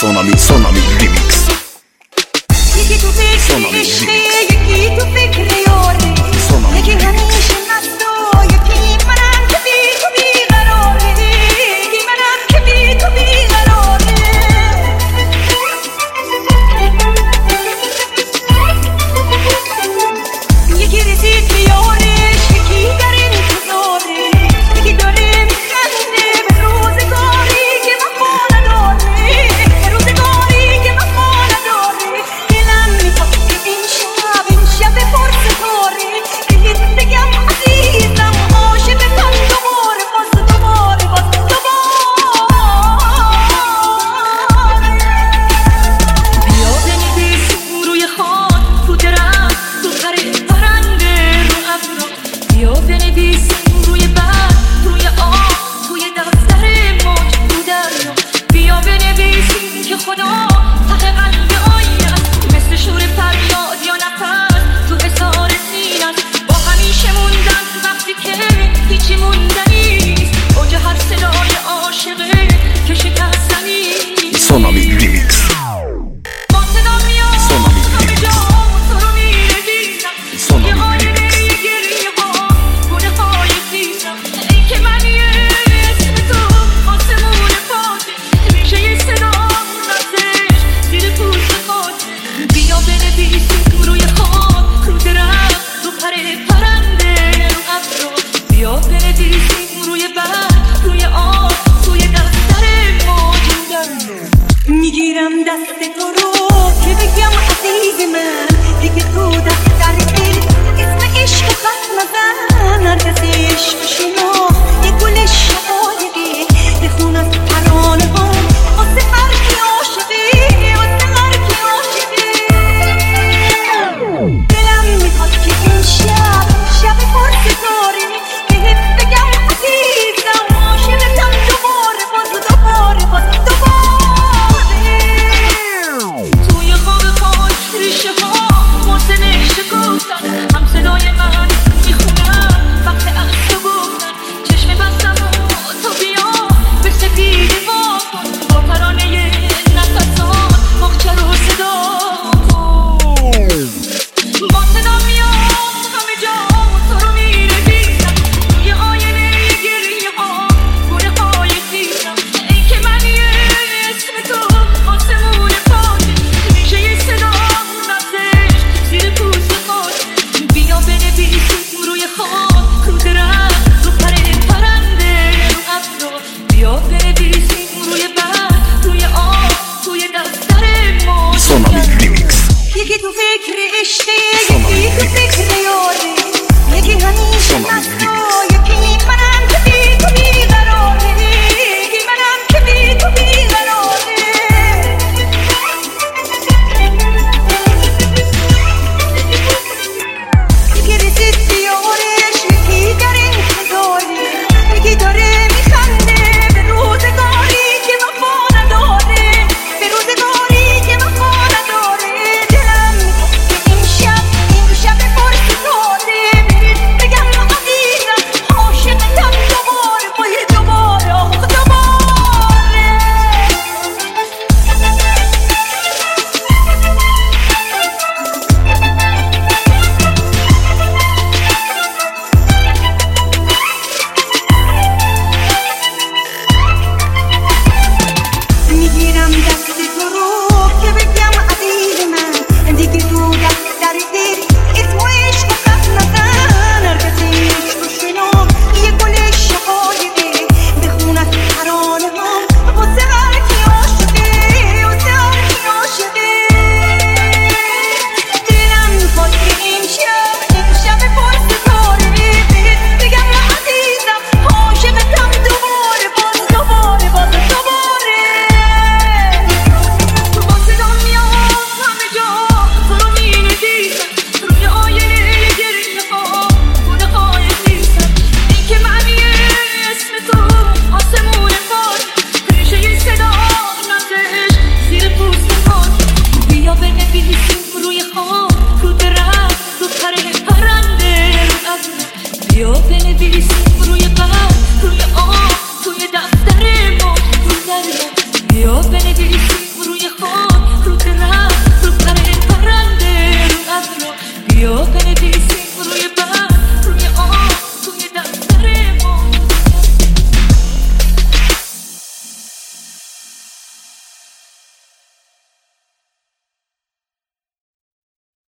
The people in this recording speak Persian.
Sonami Remix. یکی تو فکر عشقه، یکی تو فکر یاره، یکی همیشه هست و یکی منم که بی تو بیقراره، یکی منم که بی تو بیقراره. یکی رسید به یارش، یکی در انتظاره، یکی داره میخنده به روزگاری که وفا نداره، به روزگاری که وفا نداره. دلم میخواد که این شب پرستاره، بهت بگم عزیزم عاشقتم دوباره، باز دوباره، باز دوباره. بیا بنویسیم روی خاک، تو درخت، تو پر پرنده، رو ابرا. بیا بنویسیم روی برگ، روی آب، توی دفتر موج، تو دریا. بیا بنویسیم که خدا ته قلب آینه است، مثل شور فریاد یا نفس تو حصار سینه است. با همیشه موندن وقتی که هیچی موندنی نیست، اوج هر صدای عاشقه که شکستنی نیست. Sonami Remix. با صدا میاد همه جا تو رو میره دیدم، توی آینه گریه ها گونه های دیدم. ای که منی اسم تو آسمون پاته، ریشه صدا نزدش زیر پوست خاطه. بیا بنویسیم روی خاک، رو درخت، رو پر پرنده، رو ابرا. بیا بنویسیم روی برگ، روی آب، توی دفتر موجودم. میگیرم دست تو رو که بگم عزیز من، دیگه تو دفتر دل اسم عشق خط نزن. هر کسی عشق شناخت یه گل شقایقه، بخون از ترانه ها واسه هر کی عاشقه، واسه هر کی عاشقه. دلم میخواد که این شب پرستاره، بهت بگم عزیزم عاشقتم دوباره، باز دوباره، باز دوباره. توی خواب خاک ریشه ها موزه شکفتن، هم صدای من میخونم وقت عصر گفتن. چشم بستم و تو بیا به سپیده واکن، با ترانه نفسات مخچه رو صدا کن. با صدا میاد همه جا تو رو میره دیدم، توی آینه گریه ها گونه های دیدم. ای که منی اسم تو آسمون پاته، ریشه صدا نزدش زیر پوست خاطه. بیا بنویسیم روی خاک، رو درخت، رو پر پرنده، رو ابرا. بیا بنویسیم روی برگ، روی آب، توی دفتر Sonami موجودم. Remix. یکی تو فکر عشقه، یکی تو فکر یاره، یکی همیشه هست و